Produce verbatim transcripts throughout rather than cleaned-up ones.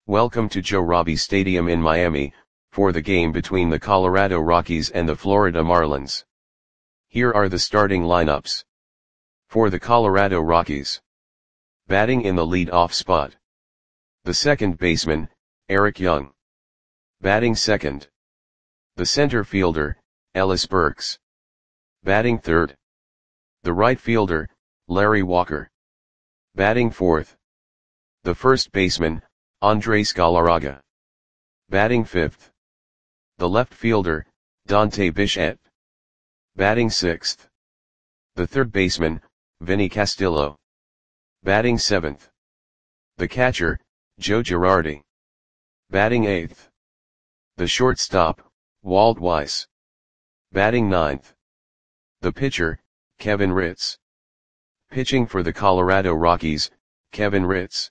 Welcome to Joe Robbie Stadium in Miami, for the game between the Colorado Rockies and the Florida Marlins. Here are the starting lineups. For the Colorado Rockies. Batting in the lead-off spot. The second baseman, Eric Young. Batting second. The center fielder, Ellis Burks. Batting third. The right fielder, Larry Walker. Batting fourth. The first baseman, Andres Galarraga. Batting fifth. The left fielder, Dante Bichette. Batting sixth. The third baseman, Vinny Castillo. Batting seventh. The catcher, Joe Girardi. Batting eighth. The shortstop, Walt Weiss. Batting ninth. The pitcher, Kevin Ritz. Pitching for the Colorado Rockies, Kevin Ritz.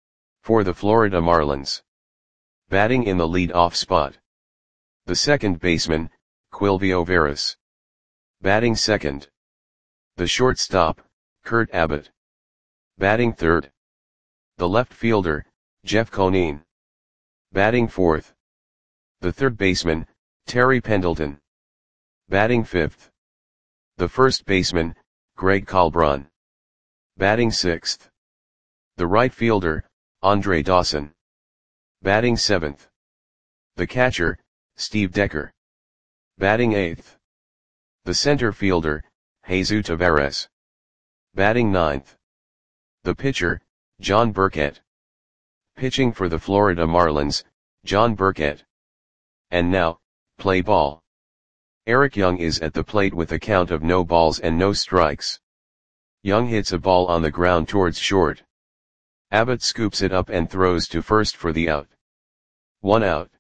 For the Florida Marlins. Batting in the lead-off spot. The second baseman, Quilvio Veras. Batting second. The shortstop, Kurt Abbott. Batting third. The left fielder, Jeff Conine. Batting fourth. The third baseman, Terry Pendleton. Batting fifth. The first baseman, Greg Colbrun. Batting sixth. The right fielder, Andre Dawson. Batting seventh. The catcher, Steve Decker. Batting eighth. The center fielder, Jesus Taveras. Batting ninth. The pitcher, John Burkett. Pitching for the Florida Marlins, John Burkett. And now, play ball. Eric Young is at the plate with a count of no balls and no strikes. Young hits a ball on the ground towards short. Abbott scoops it up and throws to first for the out. One out.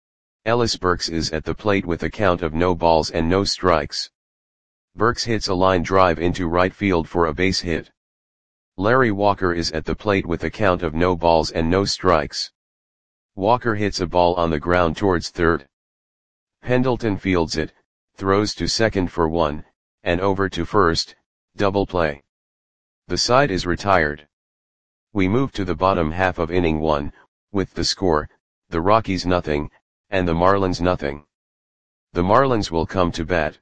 Ellis Burks is at the plate with a count of no balls and no strikes. Burks hits a line drive into right field for a base hit. Larry Walker is at the plate with a count of no balls and no strikes. Walker hits a ball on the ground towards third. Pendleton fields it, throws to second for one, and over to first, double play. The side is retired. We move to the bottom half of inning one, with the score, the Rockies nothing, and the Marlins nothing. The Marlins will come to bat.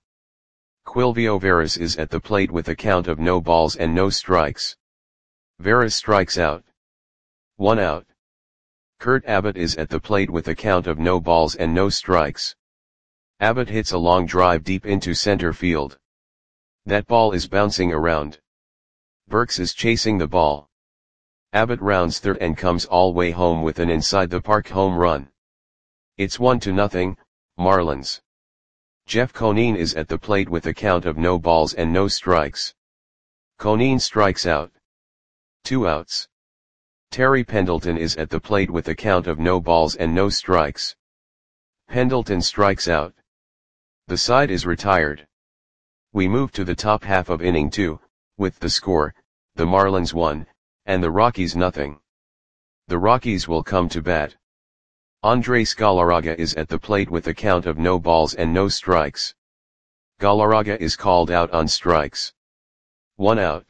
Quilvio Veras is at the plate with a count of no balls and no strikes. Veras strikes out. One out. Kurt Abbott is at the plate with a count of no balls and no strikes. Abbott hits a long drive deep into center field. That ball is bouncing around. Burks is chasing the ball. Abbott rounds third and comes all way home with an inside-the-park home run. It's one to nothing, Marlins. Jeff Conine is at the plate with a count of no balls and no strikes. Conine strikes out. Two outs. Terry Pendleton is at the plate with a count of no balls and no strikes. Pendleton strikes out. The side is retired. We move to the top half of inning two, with the score, the Marlins one, and the Rockies nothing. The Rockies will come to bat. Andres Galarraga is at the plate with a count of no balls and no strikes. Galarraga is called out on strikes. One out.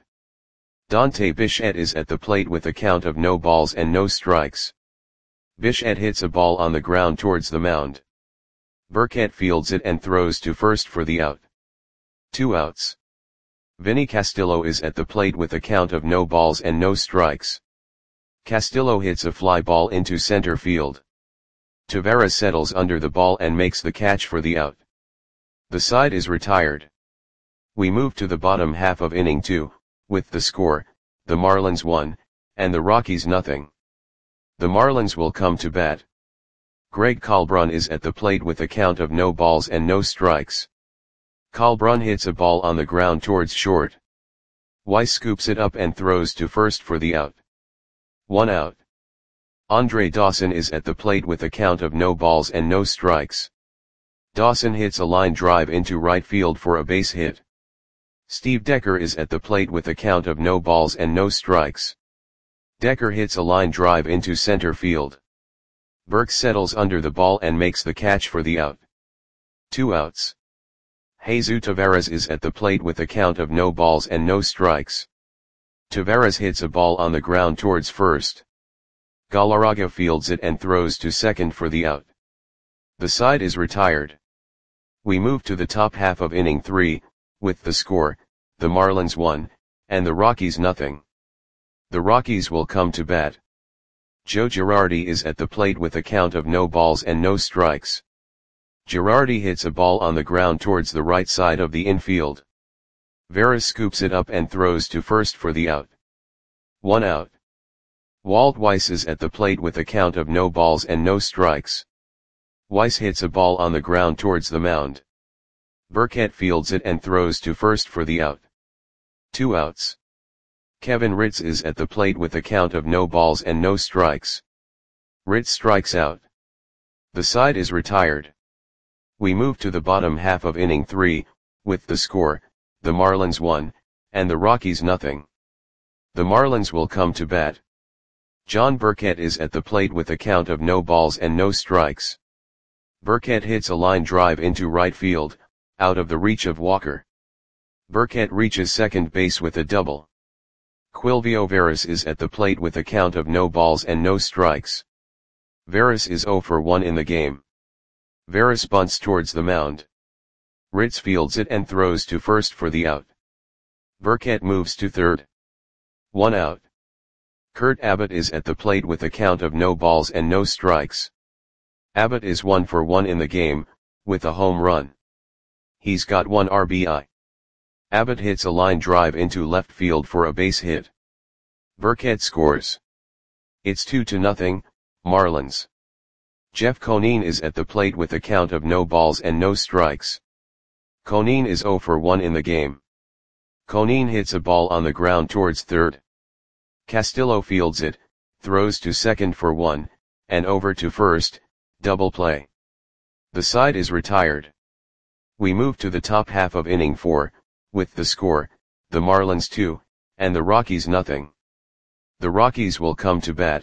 Dante Bichette is at the plate with a count of no balls and no strikes. Bichette hits a ball on the ground towards the mound. Burkett fields it and throws to first for the out. Two outs. Vinny Castillo is at the plate with a count of no balls and no strikes. Castillo hits a fly ball into center field. Taveras settles under the ball and makes the catch for the out. The side is retired. We move to the bottom half of inning two, with the score, the Marlins one, and the Rockies nothing. The Marlins will come to bat. Greg Colbrun is at the plate with a count of no balls and no strikes. Colbrun hits a ball on the ground towards short. Weiss scoops it up and throws to first for the out. One out. Andre Dawson is at the plate with a count of no balls and no strikes. Dawson hits a line drive into right field for a base hit. Steve Decker is at the plate with a count of no balls and no strikes. Decker hits a line drive into center field. Burks settles under the ball and makes the catch for the out. Two outs. Jesus Taveras is at the plate with a count of no balls and no strikes. Taveras hits a ball on the ground towards first. Galarraga fields it and throws to second for the out. The side is retired. We move to the top half of inning three, with the score, the Marlins one, and the Rockies nothing. The Rockies will come to bat. Joe Girardi is at the plate with a count of no balls and no strikes. Girardi hits a ball on the ground towards the right side of the infield. Veras scoops it up and throws to first for the out. One out. Walt Weiss is at the plate with a count of no balls and no strikes. Weiss hits a ball on the ground towards the mound. Burkett fields it and throws to first for the out. Two outs. Kevin Ritz is at the plate with a count of no balls and no strikes. Ritz strikes out. The side is retired. We move to the bottom half of inning three, with the score, the Marlins one, and the Rockies nothing. The Marlins will come to bat. John Burkett is at the plate with a count of no balls and no strikes. Burkett hits a line drive into right field, out of the reach of Walker. Burkett reaches second base with a double. Quilvio Veras is at the plate with a count of no balls and no strikes. Veras is oh for one in the game. Veras bunts towards the mound. Ritz fields it and throws to first for the out. Burkett moves to third. One out. Kurt Abbott is at the plate with a count of no balls and no strikes. Abbott is one for one in the game, with a home run. He's got one R B I. Abbott hits a line drive into left field for a base hit. Burkett scores. It's two to nothing, Marlins. Jeff Conine is at the plate with a count of no balls and no strikes. Conine is oh for one in the game. Conine hits a ball on the ground towards third. Castillo fields it, throws to second for one, and over to first, double play. The side is retired. We move to the top half of inning four, with the score, the Marlins two, and the Rockies nothing. The Rockies will come to bat.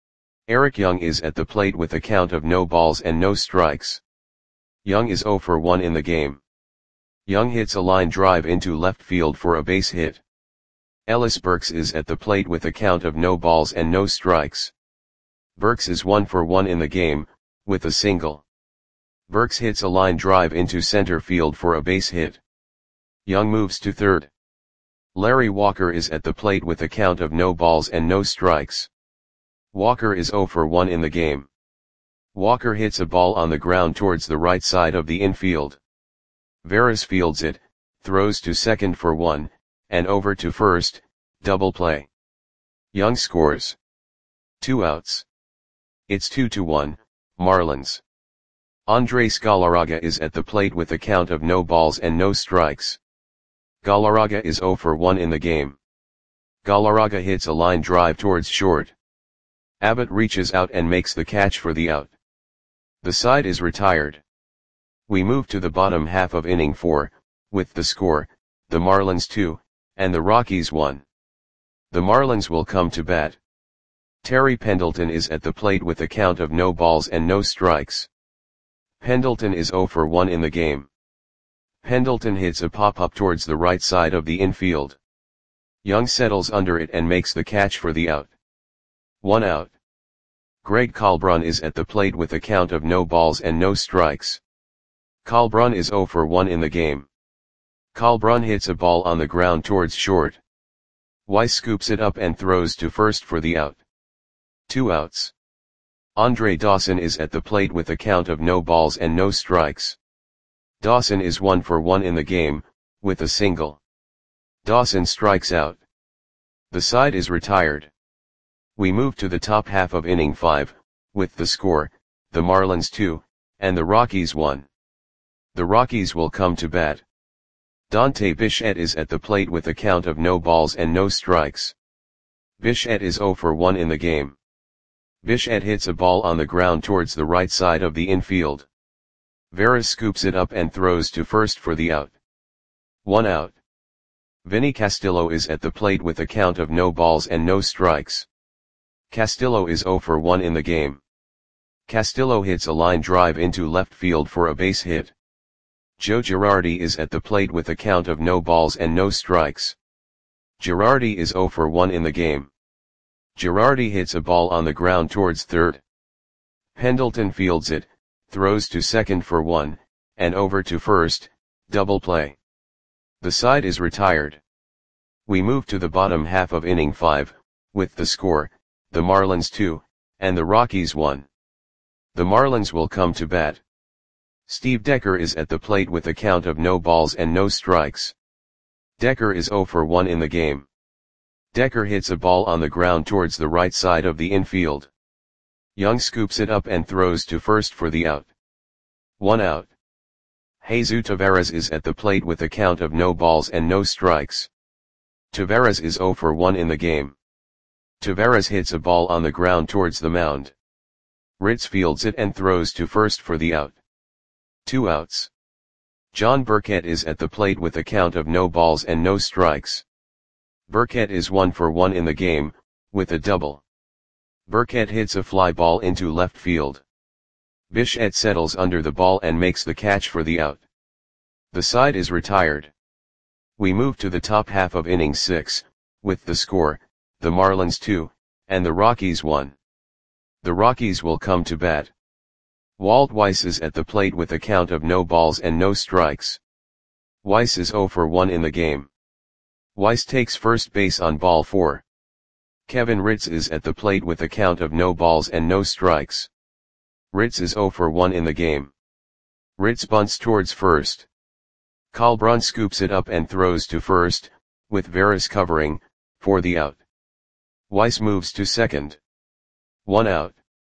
Eric Young is at the plate with a count of no balls and no strikes. Young is oh for one in the game. Young hits a line drive into left field for a base hit. Ellis Burks is at the plate with a count of no balls and no strikes. Burks is one for one in the game, with a single. Burks hits a line drive into center field for a base hit. Young moves to third. Larry Walker is at the plate with a count of no balls and no strikes. Walker is oh for one in the game. Walker hits a ball on the ground towards the right side of the infield. Veras fields it, throws to second for one, and over to first, double play. Young scores. Two outs. It's two to one, Marlins. Andres Galarraga is at the plate with a count of no balls and no strikes. Galarraga is oh for one in the game. Galarraga hits a line drive towards short. Abbott reaches out and makes the catch for the out. The side is retired. We move to the bottom half of inning four, with the score, the Marlins two, and the Rockies one. The Marlins will come to bat. Terry Pendleton is at the plate with a count of no balls and no strikes. Pendleton is oh for one in the game. Pendleton hits a pop-up towards the right side of the infield. Young settles under it and makes the catch for the out. One out. Greg Kalbrun is at the plate with a count of no balls and no strikes. Kalbrun is oh for one in the game. Kalbrun hits a ball on the ground towards short. Weiss scoops it up and throws to first for the out. Two outs. Andre Dawson is at the plate with a count of no balls and no strikes. Dawson is one for one in the game, with a single. Dawson strikes out. The side is retired. We move to the top half of inning five, with the score, the Marlins two, and the Rockies one. The Rockies will come to bat. Dante Bichette is at the plate with a count of no balls and no strikes. Bichette is oh for one in the game. Bichette hits a ball on the ground towards the right side of the infield. Veras scoops it up and throws to first for the out. One out. Vinny Castillo is at the plate with a count of no balls and no strikes. Castillo is oh for one in the game. Castillo hits a line drive into left field for a base hit. Joe Girardi is at the plate with a count of no balls and no strikes. Girardi is oh for one in the game. Girardi hits a ball on the ground towards third. Pendleton fields it, throws to second for one, and over to first, double play. The side is retired. We move to the bottom half of inning five, with the score, the Marlins two, and the Rockies one. The Marlins will come to bat. Steve Decker is at the plate with a count of no balls and no strikes. Decker is oh for one in the game. Decker hits a ball on the ground towards the right side of the infield. Young scoops it up and throws to first for the out. One out. Jesus Taveras is at the plate with a count of no balls and no strikes. Taveras is oh for one in the game. Taveras hits a ball on the ground towards the mound. Ritz fields it and throws to first for the out. Two outs. John Burkett is at the plate with a count of no balls and no strikes. Burkett is one for one in the game, with a double. Burkett hits a fly ball into left field. Bichette settles under the ball and makes the catch for the out. The side is retired. We move to the top half of inning six, with the score, the Marlins two, and the Rockies one. The Rockies will come to bat. Walt Weiss is at the plate with a count of no balls and no strikes. Weiss is oh for one in the game. Weiss takes first base on ball four. Kevin Ritz is at the plate with a count of no balls and no strikes. Ritz is oh for one in the game. Ritz bunts towards first. Colbrun scoops it up and throws to first, with Veras covering, for the out. Weiss moves to second. One out.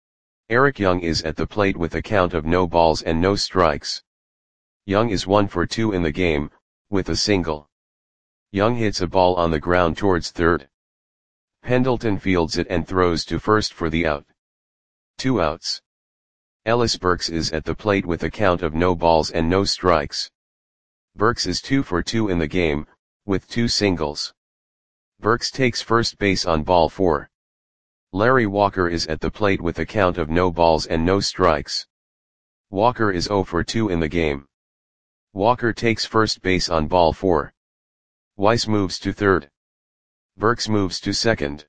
Eric Young is at the plate with a count of no balls and no strikes. Young is one for two in the game, with a single. Young hits a ball on the ground towards third. Pendleton fields it and throws to first for the out. Two outs. Ellis Burks is at the plate with a count of no balls and no strikes. Burks is two for two in the game, with two singles. Burks takes first base on ball four. Larry Walker is at the plate with a count of no balls and no strikes. Walker is oh for two in the game. Walker takes first base on ball four. Weiss moves to third. Burks moves to second.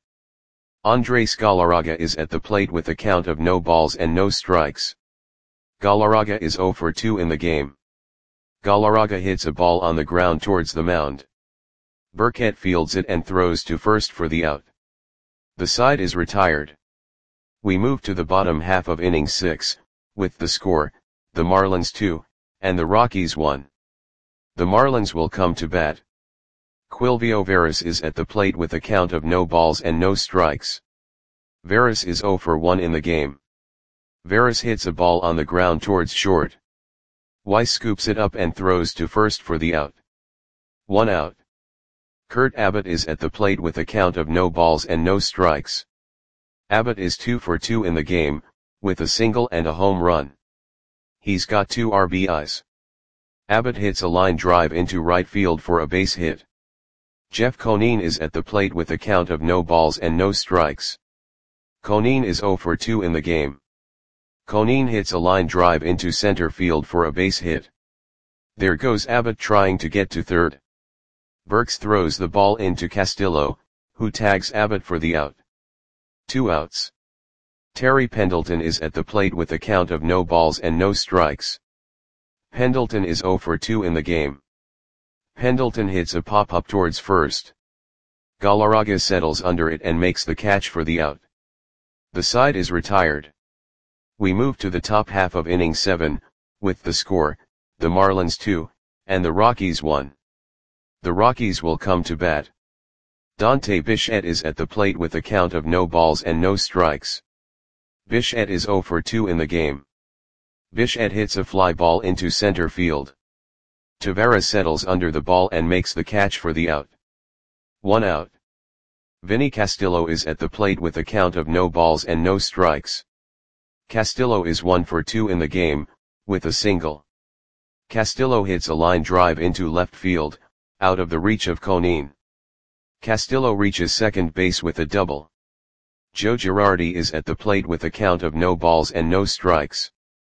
Andres Galarraga is at the plate with a count of no balls and no strikes. Galarraga is oh for two in the game. Galarraga hits a ball on the ground towards the mound. Burkett fields it and throws to first for the out. The side is retired. We move to the bottom half of inning six, with the score, the Marlins two, and the Rockies one. The Marlins will come to bat. Quilvio Veras is at the plate with a count of no balls and no strikes. Veras is oh for one in the game. Veras hits a ball on the ground towards short. Weiss scoops it up and throws to first for the out. One out. Kurt Abbott is at the plate with a count of no balls and no strikes. Abbott is two for two in the game, with a single and a home run. He's got two R B Is. Abbott hits a line drive into right field for a base hit. Jeff Conine is at the plate with a count of no balls and no strikes. Conine is oh for two in the game. Conine hits a line drive into center field for a base hit. There goes Abbott trying to get to third. Burks throws the ball into Castillo, who tags Abbott for the out. Two outs. Terry Pendleton is at the plate with a count of no balls and no strikes. Pendleton is oh for two in the game. Pendleton hits a pop-up towards first. Galarraga settles under it and makes the catch for the out. The side is retired. We move to the top half of inning seven, with the score, the Marlins two, and the Rockies one. The Rockies will come to bat. Dante Bichette is at the plate with a count of no balls and no strikes. Bichette is oh for two in the game. Bichette hits a fly ball into center field. Taveras settles under the ball and makes the catch for the out. One out. Vinny Castillo is at the plate with a count of no balls and no strikes. Castillo is one for two in the game, with a single. Castillo hits a line drive into left field, out of the reach of Conine. Castillo reaches second base with a double. Joe Girardi is at the plate with a count of no balls and no strikes.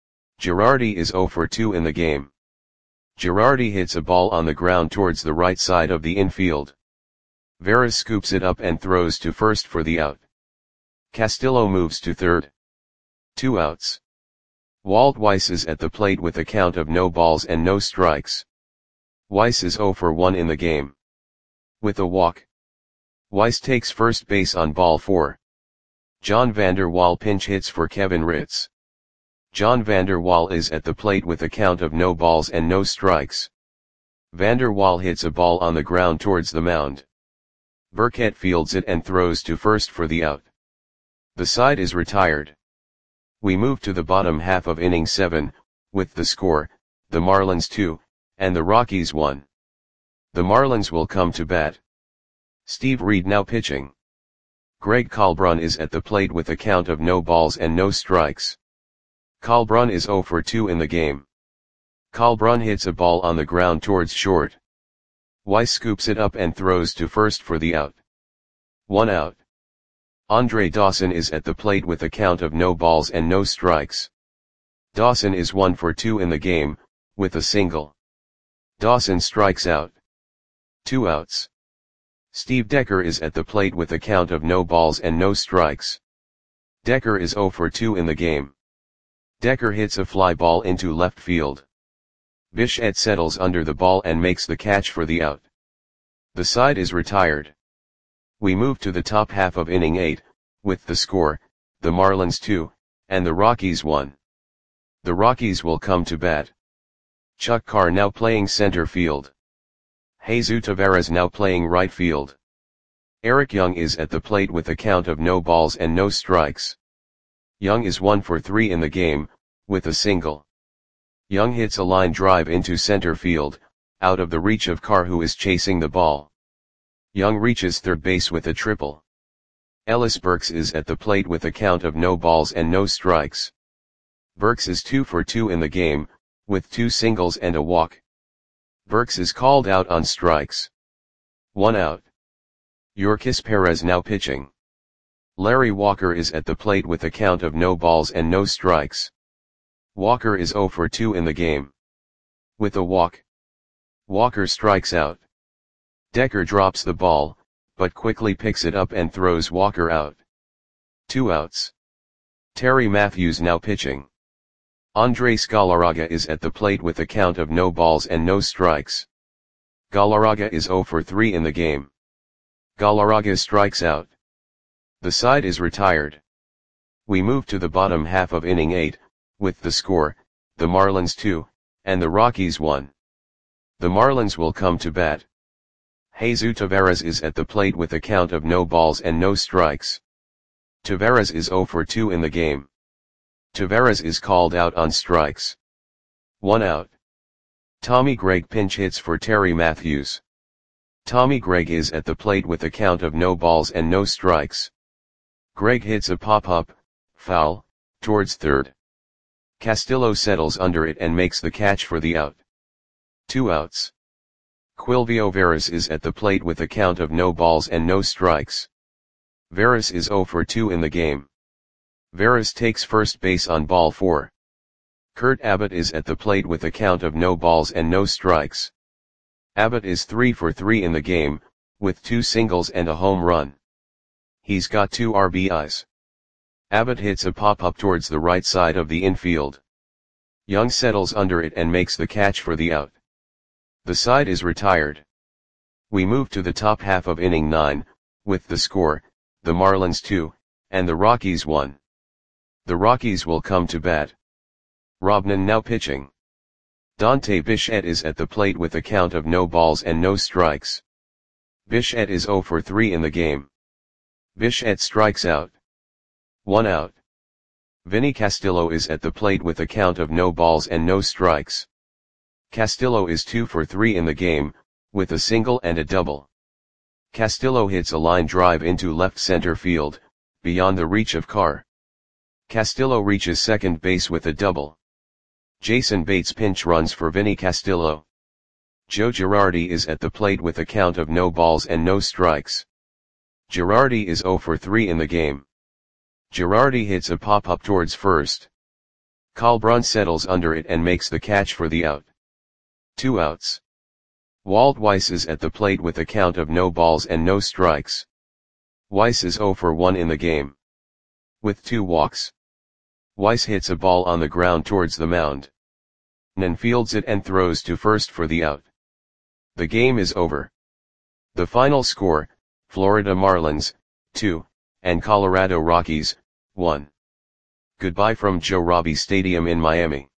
Girardi is oh for two in the game. Girardi hits a ball on the ground towards the right side of the infield. Veras scoops it up and throws to first for the out. Castillo moves to third. Two outs. Walt Weiss is at the plate with a count of no balls and no strikes. Weiss is oh for one in the game. With a walk. Weiss takes first base on ball four. John Vander Wal pinch hits for Kevin Ritz. John Vander Wal is at the plate with a count of no balls and no strikes. Vander Wal hits a ball on the ground towards the mound. Burkett fields it and throws to first for the out. The side is retired. We move to the bottom half of inning seven, with the score, the Marlins two, and the Rockies one. The Marlins will come to bat. Steve Reed now pitching. Greg Kalbrun is at the plate with a count of no balls and no strikes. Kalbrun is oh for two in the game. Kalbrun hits a ball on the ground towards short. Weiss scoops it up and throws to first for the out. One out. Andre Dawson is at the plate with a count of no balls and no strikes. Dawson is one for two in the game, with a single. Dawson strikes out. Two outs. Steve Decker is at the plate with a count of no balls and no strikes. Decker is oh for two in the game. Decker hits a fly ball into left field. Bichette settles under the ball and makes the catch for the out. The side is retired. We move to the top half of inning eight, with the score, the Marlins two, and the Rockies one. The Rockies will come to bat. Chuck Carr now playing center field. Jesus Taveras now playing right field. Eric Young is at the plate with a count of no balls and no strikes. Young is one for three in the game, with a single. Young hits a line drive into center field, out of the reach of Carr who is chasing the ball. Young reaches third base with a triple. Ellis Burks is at the plate with a count of no balls and no strikes. Burks is two for two in the game, with two singles and a walk. Burks is called out on strikes. One out. Yorkis Perez now pitching. Larry Walker is at the plate with a count of no balls and no strikes. Walker is oh for two in the game. With a walk. Walker strikes out. Decker drops the ball, but quickly picks it up and throws Walker out. Two outs. Terry Matthews now pitching. Andres Galarraga is at the plate with a count of no balls and no strikes. Galarraga is oh for three in the game. Galarraga strikes out. The side is retired. We move to the bottom half of inning eight, with the score, the Marlins two, and the Rockies one. The Marlins will come to bat. Jesus Taveras is at the plate with a count of no balls and no strikes. Taveras is oh for two in the game. Taveras is called out on strikes. One out. Tommy Gregg pinch hits for Terry Matthews. Tommy Gregg is at the plate with a count of no balls and no strikes. Gregg hits a pop-up, foul, towards third. Castillo settles under it and makes the catch for the out. Two outs. Quilvio Veras is at the plate with a count of no balls and no strikes. Veras is oh for two in the game. Veras takes first base on ball four. Kurt Abbott is at the plate with a count of no balls and no strikes. Abbott is three for three in the game, with two singles and a home run. He's got two R B Is. Abbott hits a pop-up towards the right side of the infield. Young settles under it and makes the catch for the out. The side is retired. We move to the top half of inning nine, with the score, the Marlins two, and the Rockies one. The Rockies will come to bat. Robnan now pitching. Dante Bichette is at the plate with a count of no balls and no strikes. Bichette is oh for three in the game. Bichette strikes out. One out. Vinny Castillo is at the plate with a count of no balls and no strikes. Castillo is two for three in the game, with a single and a double. Castillo hits a line drive into left center field, beyond the reach of Carr. Castillo reaches second base with a double. Jason Bates pinch runs for Vinny Castillo. Joe Girardi is at the plate with a count of no balls and no strikes. Girardi is oh for three in the game. Girardi hits a pop-up towards first. Kalbrun settles under it and makes the catch for the out. Two outs. Walt Weiss is at the plate with a count of no balls and no strikes. Weiss is oh for one in the game. with two walks. Weiss hits a ball on the ground towards the mound. Nen fields it and throws to first for the out. The game is over. The final score, Florida Marlins, two, and Colorado Rockies, one. Goodbye from Joe Robbie Stadium in Miami.